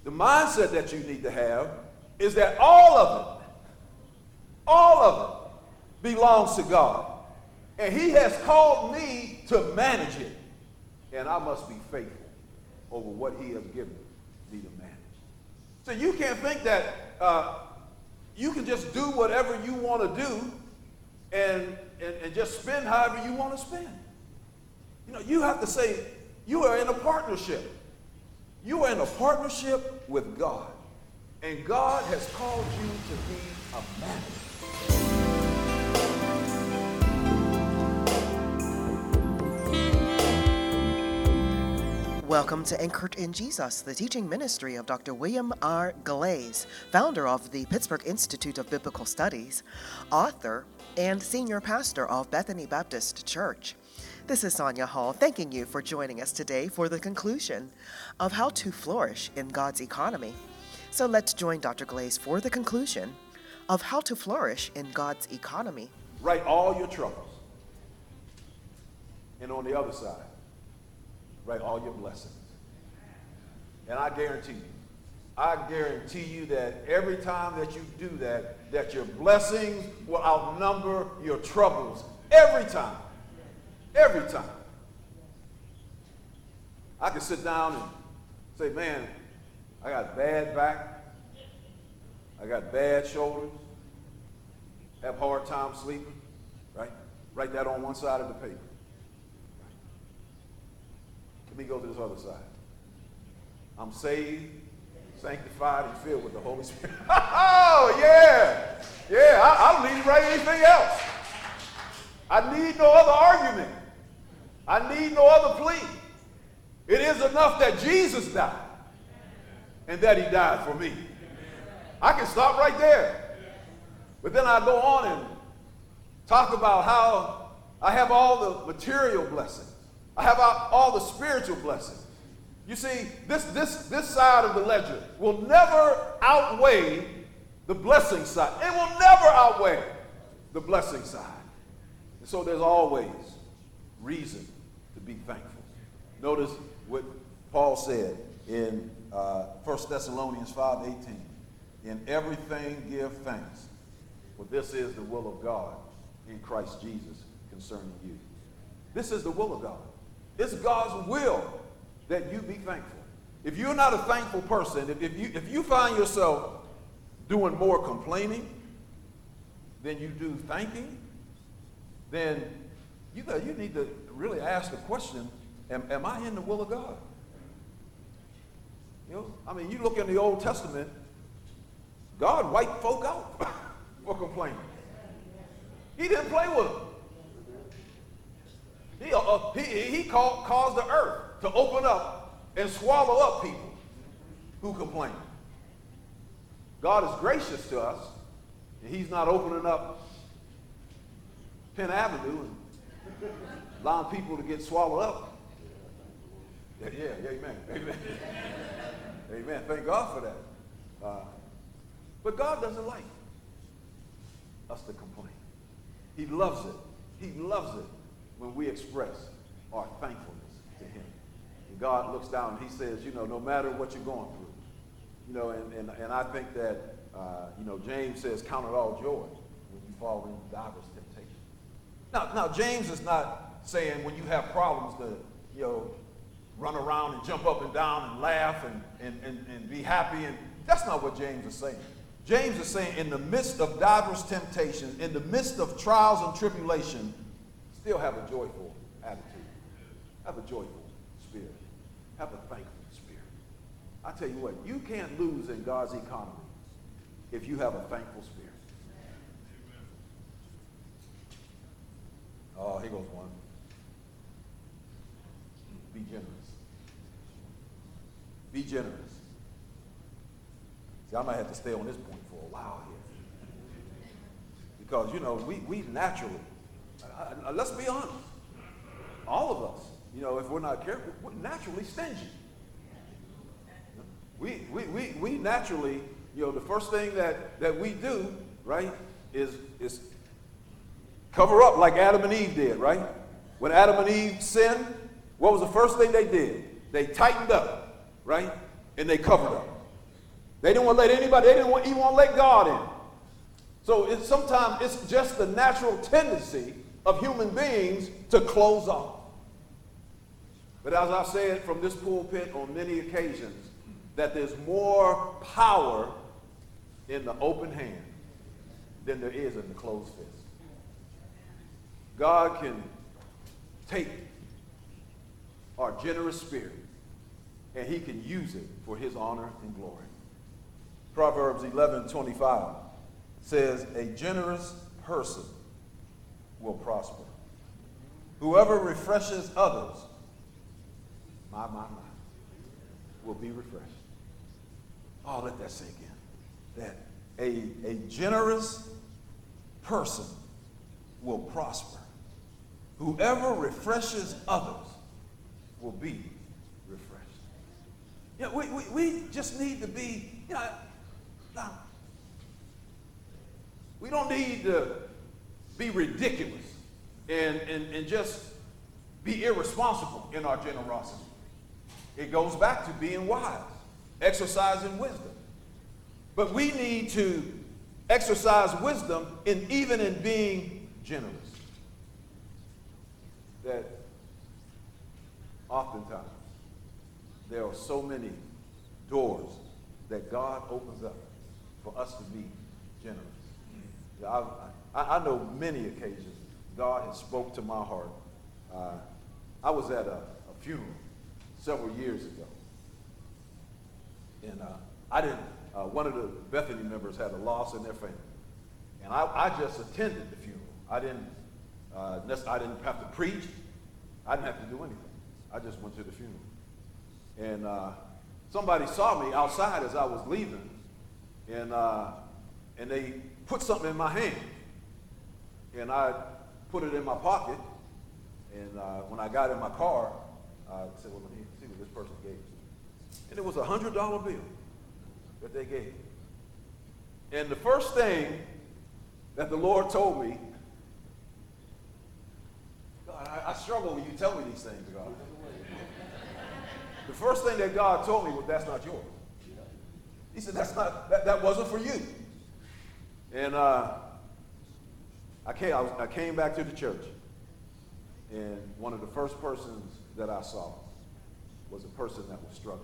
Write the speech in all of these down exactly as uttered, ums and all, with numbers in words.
The mindset that you need to have is that all of it, all of it belongs to God. And he has called me to manage it. And I must be faithful over what he has given me to manage. So you can't think that uh, you can just do whatever you want to do and, and, and just spend however you want to spend. You know, you have to say, you are in a partnership. You are in a partnership with God. And God has called you to be a manager. Welcome to Anchored in Jesus, the teaching ministry of Doctor William R. Glaze, founder of the Pittsburgh Institute of Biblical Studies, author, and senior pastor of Bethany Baptist Church. This is Sonia Hall, thanking you for joining us today for the conclusion of How to Flourish in God's Economy. So let's join Doctor Glaze for the conclusion of How to Flourish in God's Economy. Write all your troubles. And on the other side, write all your blessings. And I guarantee you, I guarantee you that every time that you do that, that your blessings will outnumber your troubles. Every time. Every time. I can sit down and say, man, I got bad back. I got bad shoulders. Have a hard time sleeping, right? Write that on one side of the paper. Let me go to this other side. I'm saved, sanctified, and filled with the Holy Spirit. Oh, yeah. Yeah, I, I don't need to write anything else. I need no other argument. I need no other plea. It is enough that Jesus died and that he died for me. I can stop right there. But then I go on and talk about how I have all the material blessings. I have all the spiritual blessings. You see, this, this, this side of the ledger will never outweigh the blessing side. It will never outweigh the blessing side. And so there's always reason to be thankful. Notice what Paul said in uh, First Thessalonians five eighteen. In everything give thanks, for this is the will of God in Christ Jesus concerning you. This is the will of God. It's God's will that you be thankful. If you're not a thankful person, if, if, you, if you find yourself doing more complaining than you do thanking, then you, got, you need to really ask the question, am, am I in the will of God? You know, I mean, you look in the Old Testament, God wiped folk out for complaining. He didn't play with them. He, uh, he, he called, caused the earth to open up and swallow up people who complain. God is gracious to us, and he's not opening up Penn Avenue and allowing people to get swallowed up. Yeah, yeah, yeah, amen, amen. Amen, thank God for that. Uh, but God doesn't like us to complain. He loves it. He loves it when we express our thankfulness to him. And God looks down and he says, you know, no matter what you're going through, you know, and, and, and I think that, uh, you know, James says, count it all joy when you fall into diverse temptation. Now, now, James is not saying when you have problems to, you know, run around and jump up and down and laugh and, and, and, and be happy. And that's not what James is saying. James is saying in the midst of diverse temptations, in the midst of trials and tribulation, still have a joyful attitude. Have a joyful spirit. Have a thankful spirit. I tell you what, you can't lose in God's economy if you have a thankful spirit. Oh, here goes one. Be generous. Be generous. See, I might have to stay on this point for a while here. Because, you know, we, we naturally, uh, let's be honest, all of us, you know, if we're not careful, we're naturally stingy. We, we, we, we naturally, you know, the first thing that, that we do, right, is, is cover up like Adam and Eve did, right? When Adam and Eve sinned, what was the first thing they did? They tightened up, right? And they covered up. They didn't want to let anybody, they didn't want, even want to let God in. So it's, sometimes it's just the natural tendency of human beings to close off. But as I've said from this pulpit on many occasions, that there's more power in the open hand than there is in the closed fist. God can take our generous spirit and he can use it for his honor and glory. Proverbs eleven twenty-five says, a generous person will prosper. Whoever refreshes others, my, my, my, will be refreshed. Oh, let that sink in. That a, a generous person will prosper. Whoever refreshes others will be refreshed. You know, we, we, we just need to be, you know, now, we don't need to be ridiculous and, and, and just be irresponsible in our generosity. It goes back to being wise, exercising wisdom. But we need to exercise wisdom in even in being generous. That oftentimes there are so many doors that God opens up for us to be generous. I, I, I know many occasions God has spoke to my heart. Uh, I was at a, a funeral several years ago. And uh, I didn't, uh, one of the Bethany members had a loss in their family. And I, I just attended the funeral. I didn't, uh, I didn't have to preach. I didn't have to do anything. I just went to the funeral. And uh, somebody saw me outside as I was leaving. And, uh, and they put something in my hand. And I put it in my pocket. And uh, when I got in my car, I said, well, let me see what this person gave me. And it was a one hundred dollar bill that they gave. And the first thing that the Lord told me, God, I, I struggle when you tell me these things, God. The first thing that God told me was, that's not yours. He said, that's not, that, that wasn't for you. And uh, I, came, I, was, I came back to the church. And one of the first persons that I saw was a person that was struggling.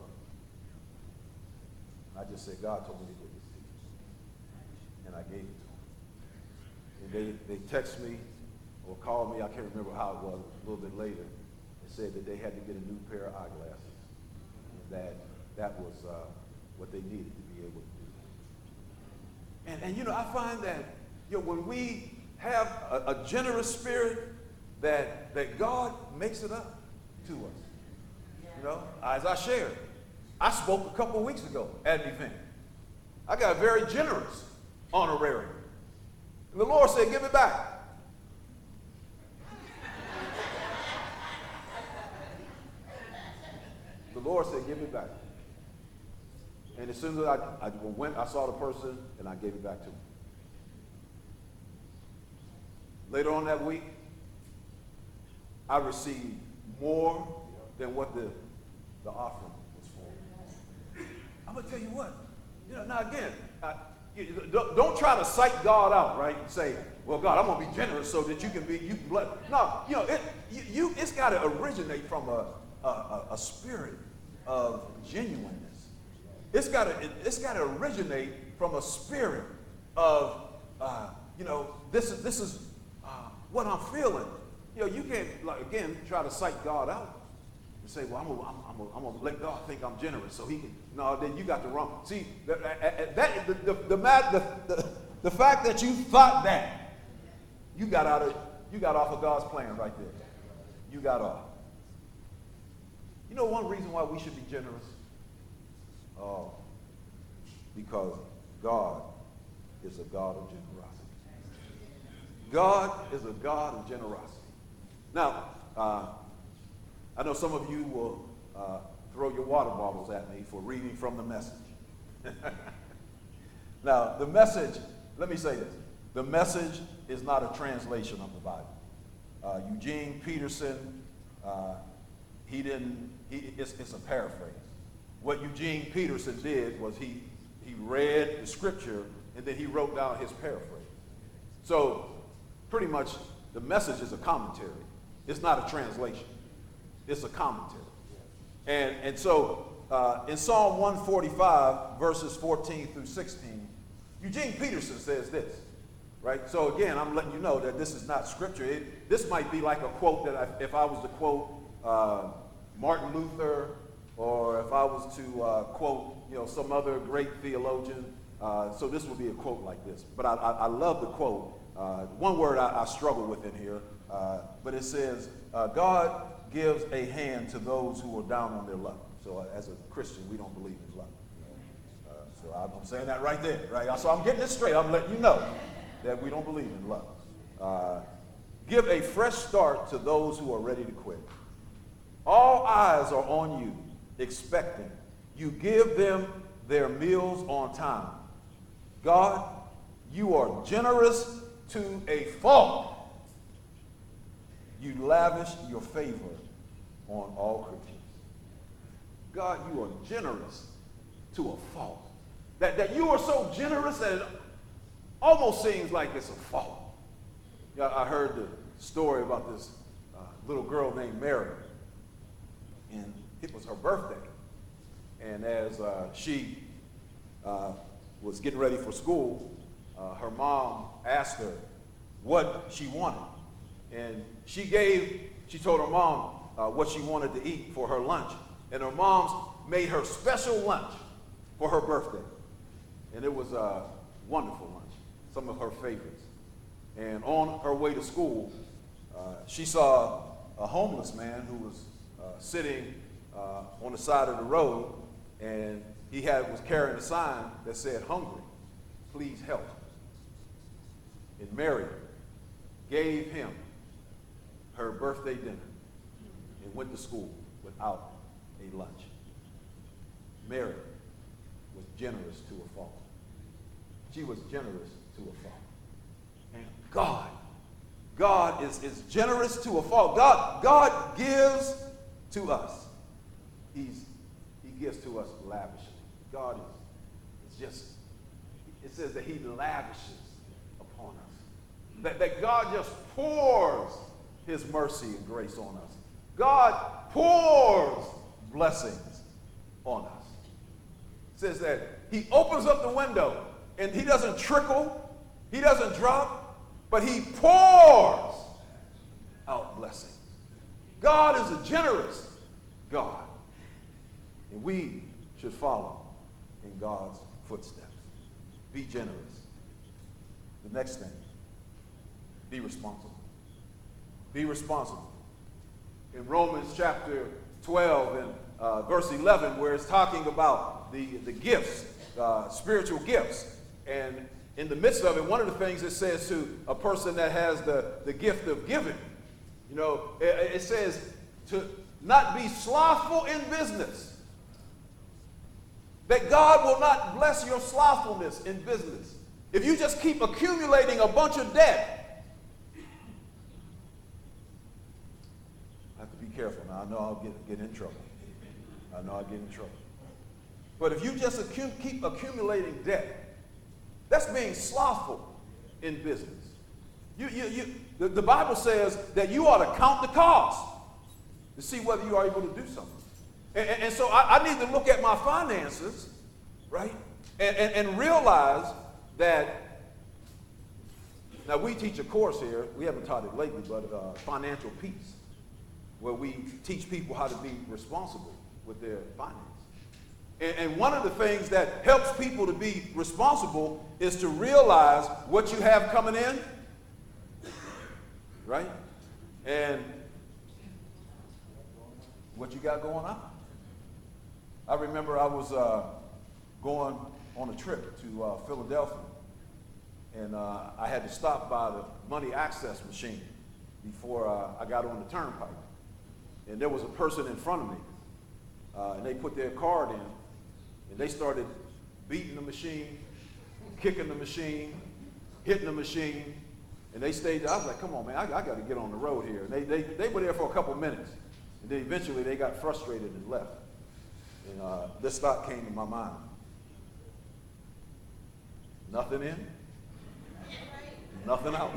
I just said, God told me to give this to you. And I gave it to him. And they, they texted me or called me, I can't remember how it was, a little bit later, and said that they had to get a new pair of eyeglasses. And that that was uh, what they needed to be able to do. And, and you know, I find that, you know, when we have a, a generous spirit, that, that God makes it up to us. You know, as I shared, I spoke a couple of weeks ago at an event. I got a very generous honorarium. And the Lord said, give it back. The Lord said, give it back. And as soon as I, I went, I saw the person, and I gave it back to him. Later on that week, I received more than what the, the offering was for. I'm going to tell you what. You know, now again, I, you, don't, don't try to psych God out, right? And say, well, God, I'm going to be generous so that you can be, you can bless. No, you know, it, you, you, it's got to originate from a, a, a spirit of genuineness. It's got to, it, it's got to originate from a spirit of, uh, you know, this is, this is uh, what I'm feeling. You know, you can't, like, again, try to psych God out and say, well, I'm going I'm, I'm I'm to let God think I'm generous so he can. No, then you got the wrong. See, that, that, the, the, the, the, the, the fact that you thought that, you got out of, you got off of God's plan right there. You got off. You know one reason why we should be generous? Oh, because God is a God of generosity. God is a God of generosity. Now, uh, I know some of you will uh, throw your water bottles at me for reading from the Message. Now, the Message, let me say this. The Message is not a translation of the Bible. Uh, Eugene Peterson, uh, he didn't, he, it's, it's a paraphrase. What Eugene Peterson did was he, he read the scripture, and then he wrote down his paraphrase. So pretty much the message is a commentary. It's not a translation. It's a commentary. And, and so uh, in Psalm one forty-five, verses fourteen through sixteen, Eugene Peterson says this, right? So again, I'm letting you know that this is not scripture. It, this might be like a quote that I, if I was to quote uh, Martin Luther, or if I was to uh, quote, you know, some other great theologian. Uh, so this would be a quote like this. But I, I, I love the quote. Uh, one word I, I struggle with in here, uh, but it says, uh, God gives a hand to those who are down on their luck. So uh, as a Christian, we don't believe in luck. Uh, so I'm, I'm saying that right there, right? So I'm getting this straight. I'm letting you know that we don't believe in luck. Uh, give a fresh start to those who are ready to quit. All eyes are on you, expecting. You give them their meals on time. God, you are generous to a fault. You lavish your favor on all creatures. God, you are generous to a fault. That, that you are so generous that it almost seems like it's a fault. Yeah, I heard the story about this uh, little girl named Mary, and it was her birthday. And as uh, she uh, was getting ready for school, uh, her mom asked her what she wanted. And she gave, she told her mom uh, what she wanted to eat for her lunch. And her mom made her special lunch for her birthday. And it was a wonderful lunch, some of her favorites. And on her way to school, uh, she saw a homeless man who was uh, sitting uh, on the side of the road, and he had was carrying a sign that said, "Hungry, please help." And Mary gave him her birthday dinner and went to school without a lunch. Mary was generous to a fault. She was generous to a fault. And God, God is, is generous to a fault. God, God gives to us. He's, he gives to us lavishly. God is, is just, it says that he lavishes upon us. That, that God just pours his mercy and grace on us. God pours blessings on us. It says that he opens up the window and he doesn't trickle, he doesn't drop, but he pours out blessings. God is a generous God, and we should follow in God's footsteps. Be generous. The next thing, be responsible. Be responsible. In Romans chapter twelve and uh, verse eleven, where it's talking about the, the gifts, uh, spiritual gifts, and in the midst of it, one of the things it says to a person that has the, the gift of giving, you know, it, it says to not be slothful in business. That God will not bless your slothfulness in business. If you just keep accumulating a bunch of debt, I have to be careful now. I know I'll get, get in trouble. I know I'll get in trouble. But if you just accu- keep accumulating debt, that's being slothful in business. You, you, you, the, the Bible says that you ought to count the cost to see whether you are able to do something. And, and, and so I, I need to look at my finances, right, and, and, and realize that, now we teach a course here, we haven't taught it lately, but uh, financial peace, where we teach people how to be responsible with their finances. And, and one of the things that helps people to be responsible is to realize what you have coming in, right, and what you got going on. I remember I was uh, going on a trip to uh, Philadelphia, and uh, I had to stop by the money access machine before uh, I got on the turnpike. And there was a person in front of me, uh, and they put their card in, and they started beating the machine, kicking the machine, hitting the machine, and they stayed there. I was like, come on, man, I, I got to get on the road here. And they, they, they were there for a couple minutes, and then eventually they got frustrated and left. And uh, this thought came to my mind. nothing in, nothing out.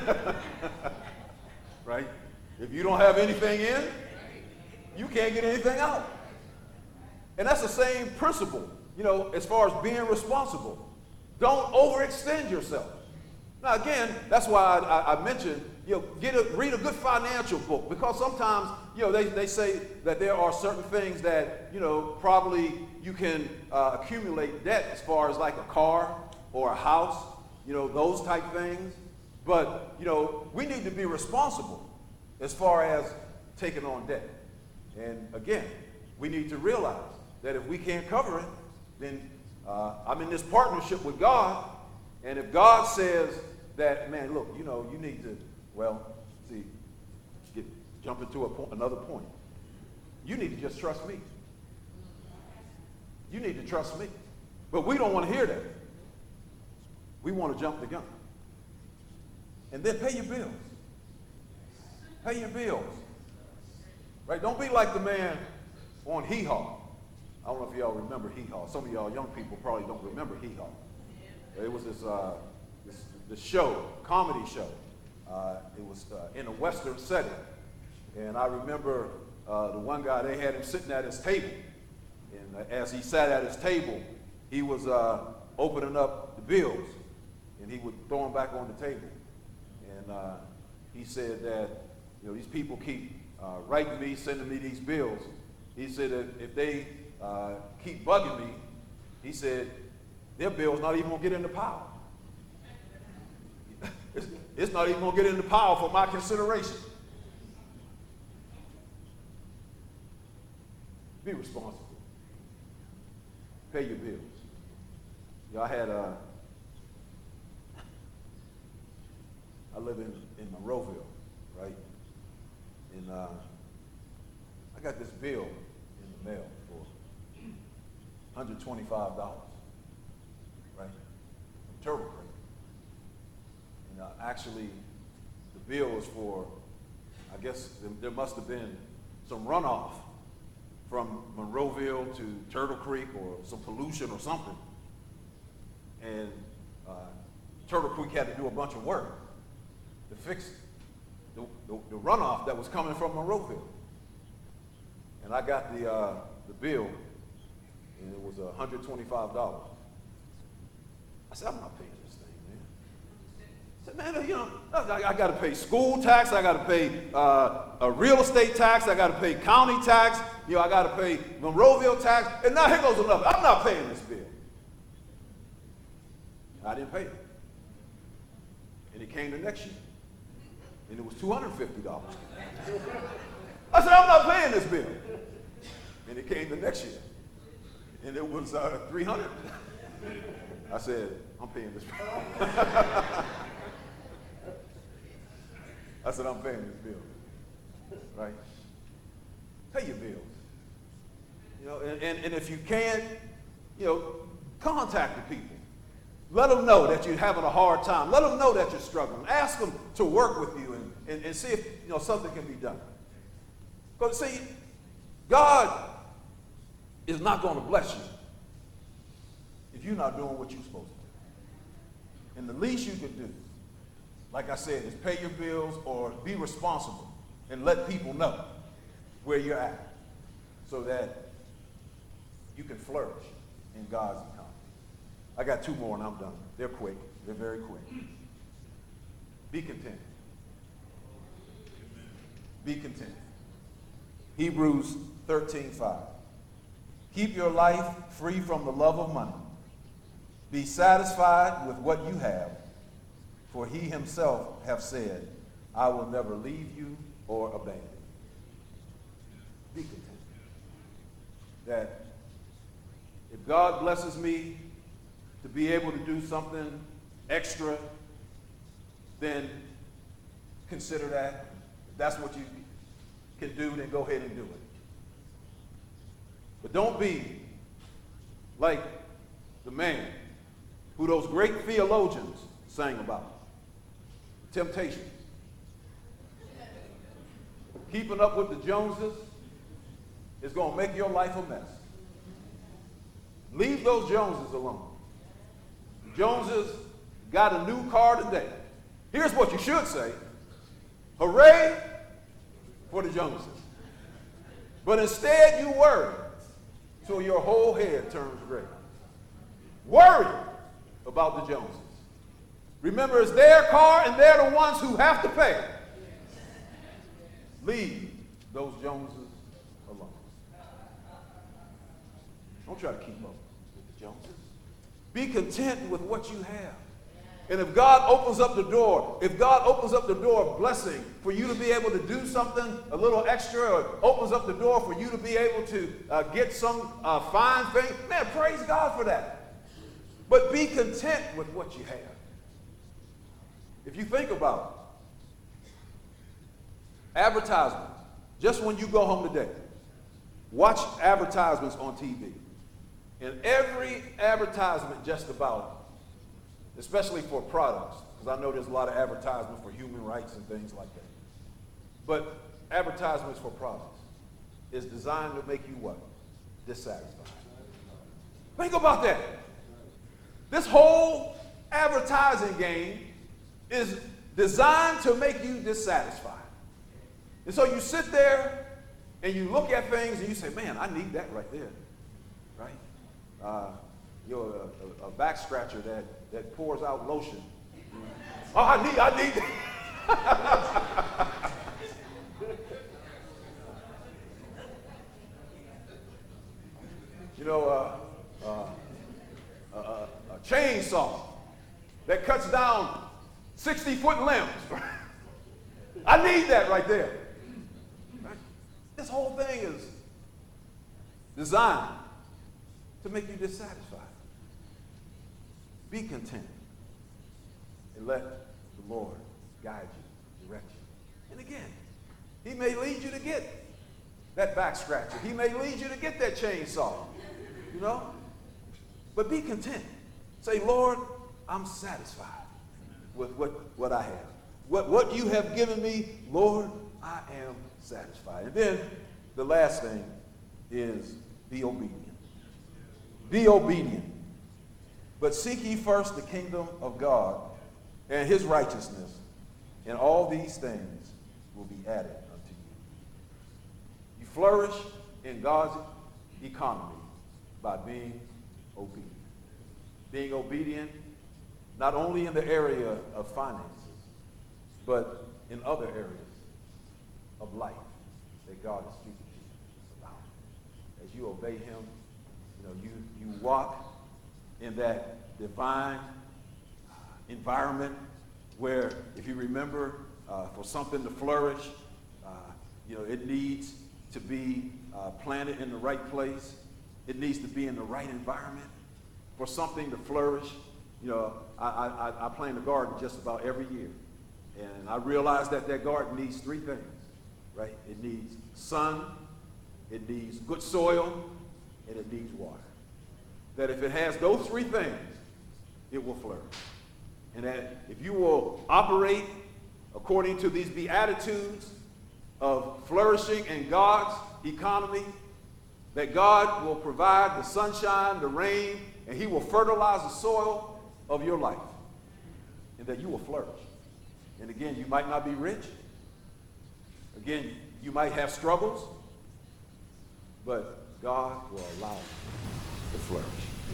Right? If you don't have anything in, you can't get anything out. And that's the same principle, you know, as far as being responsible. Don't overextend yourself. Now, again, that's why I, I, I mentioned, you know, get a, read a good financial book, because sometimes, you know, they, they say that there are certain things that, you know, probably you can uh, accumulate debt as far as like a car or a house, you know, those type things. But, you know, we need to be responsible as far as taking on debt. And again, we need to realize that if we can't cover it, then uh, I'm in this partnership with God. And if God says that, man, look, you know, you need to, well, see, get, jump into a po- another point. You need to just trust me. You need to trust me. But we don't want to hear that. We want to jump the gun. And then pay your bills. Pay your bills. Right? Don't be like the man on Hee Haw. I don't know if y'all remember Hee Haw. Some of y'all young people probably don't remember Hee Haw. It was this, uh, this, this show, comedy show. Uh, it was uh, in a Western setting. And I remember uh, the one guy, they had him sitting at his table. And uh, as he sat at his table, he was uh, opening up the bills. And he would throw them back on the table. And uh, he said that, you know, these people keep uh, writing me, sending me these bills. He said that if they uh, keep bugging me, he said, their bill's not even going to get in the pile. it's, it's not even going to get in the pile for my consideration. Be responsible. Pay your bills. Y'all had a, uh, I live in, in Monroeville, right? And uh, I got this bill in the mail for one hundred twenty-five dollars, right? From Turtle Creek. And uh, actually, the bill was for, I guess there, there must have been some runoff from Monroeville to Turtle Creek, or some pollution or something. And uh, Turtle Creek had to do a bunch of work to fix the, the, the runoff that was coming from Monroeville. And I got the, uh, the bill, and it was one hundred twenty-five dollars. I said, I'm not paying this thing, man. I said, man, you know, I, I got to pay school tax, I got to pay uh, a real estate tax, I got to pay county tax, you know, I got to pay Monroeville tax, and now here goes another. I'm not paying this bill. I didn't pay it. And it came the next year, and it was two hundred fifty dollars. I said, I'm not paying this bill. And it came the next year, and it was uh, three hundred dollars. I said, I'm paying this bill. I said, I'm paying this bill. Right? Pay your bills. You know, and, and, and if you can't, you know, contact the people. Let them know that you're having a hard time. Let them know that you're struggling. Ask them to work with you and, and, and see if, you know, something can be done. Because, see, God is not going to bless you if you're not doing what you're supposed to do. And the least you can do, like I said, is pay your bills or be responsible and let people know where you're at so that you can flourish in God's economy. I got two more and I'm done. They're quick. They're very quick. Be content. Be content. Hebrews thirteen five. Keep your life free from the love of money. Be satisfied with what you have, for he himself have said, I will never leave you or abandon you. Be content. That if God blesses me to be able to do something extra, then consider that. If that's what you can do, then go ahead and do it. But don't be like the man who those great theologians sang about. Temptations. Keeping up with the Joneses is going to make your life a mess. Leave those Joneses alone. Joneses got a new car today. Here's what you should say. Hooray for the Joneses. But instead you worry till your whole head turns gray. Worry about the Joneses. Remember, it's their car and they're the ones who have to pay. Leave those Joneses alone. Don't try to keep up with the Joneses. Be content with what you have. And if God opens up the door, if God opens up the door of blessing for you to be able to do something a little extra, or opens up the door for you to be able to uh, get some uh, fine thing, man, praise God for that. But be content with what you have. If you think about it, advertisements, just when you go home today, watch advertisements on T V. And every advertisement just about, especially for products, because I know there's a lot of advertisements for human rights and things like that. But advertisements for products is designed to make you what? Dissatisfied. Think about that. This whole advertising game is designed to make you dissatisfied. And so you sit there and you look at things and you say, man, I need that right there, right? Uh, you know, a, a, a back scratcher that, that pours out lotion. Oh, I need, I need that. You know, uh, uh, uh, a chainsaw that cuts down sixty foot limbs. I need that right there. Right? This whole thing is designed to make you dissatisfied. Be content and let the Lord guide you, direct you. And again, he may lead you to get that back scratcher. He may lead you to get that chainsaw, you know? But be content. Say, Lord, I'm satisfied with what, what I have. What, what you have given me, Lord, I am satisfied. And then the last thing is be obedient. Be obedient. But seek ye first the kingdom of God and his righteousness, and all these things will be added unto you. You flourish in God's economy by being obedient. Being obedient not only in the area of finances, but in other areas of life that God is speaking to you about. As you obey him, you know, you, you walk in that divine uh, environment where, if you remember, uh, for something to flourish, uh, you know, it needs to be uh, planted in the right place. It needs to be in the right environment. For something to flourish, you know, I, I, I plant a garden just about every year. And I realize that that garden needs three things, right? It needs sun, it needs good soil, and it needs water. That if it has those three things, it will flourish. And that if you will operate according to these beatitudes of flourishing in God's economy, that God will provide the sunshine, the rain, and he will fertilize the soil of your life. And that you will flourish. And again, you might not be rich. Again, you might have struggles. But God will allow you to flourish.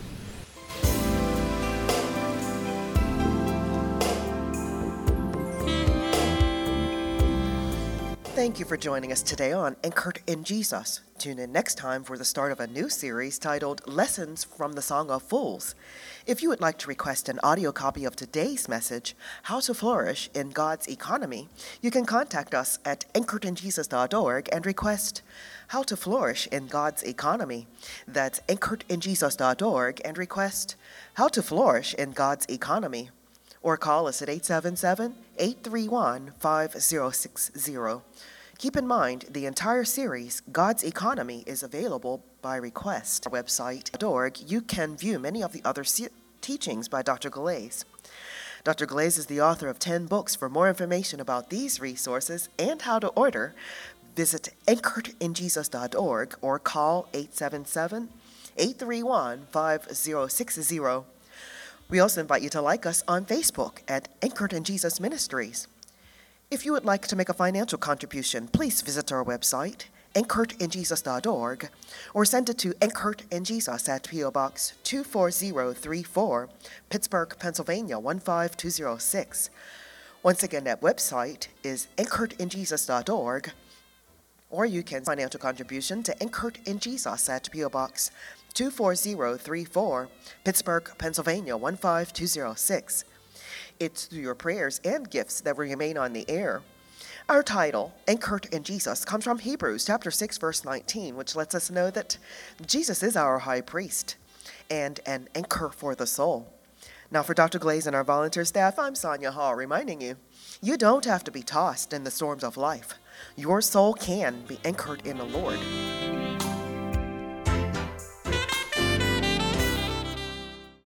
Thank you for joining us today on Anchored in Jesus. Tune in next time for the start of a new series titled Lessons from the Song of Fools. If you would like to request an audio copy of today's message, How to Flourish in God's Economy, you can contact us at anchored in jesus dot org and request How to Flourish in God's Economy. That's anchored in jesus dot org and request How to Flourish in God's Economy. Or call us at eight seven seven, eight three one, five zero six zero. Keep in mind, the entire series, God's Economy, is available by request. Our website dot org, you can view many of the other se- teachings by Doctor Galais. Doctor Galais is the author of ten books. For more information about these resources and how to order, visit anchored in jesus dot org or call eight seven seven, eight three one, five zero six zero. We also invite you to like us on Facebook at Anchored in Jesus Ministries. If you would like to make a financial contribution, please visit our website, anchored in jesus dot org, or send it to Anchored in Jesus at P O Box two four zero three four, Pittsburgh, Pennsylvania one five two zero six. Once again, that website is anchored in jesus dot org, or you can financial contribution to Anchored in Jesus at P O Box two four zero three four, Pittsburgh, Pennsylvania one five two zero six. It's through your prayers and gifts that we remain on the air. Our title, Anchored in Jesus, comes from Hebrews chapter six, verse nineteen, which lets us know that Jesus is our high priest and an anchor for the soul. Now, for Doctor Glaze and our volunteer staff, I'm Sonia Hall, reminding you, you don't have to be tossed in the storms of life. Your soul can be anchored in the Lord.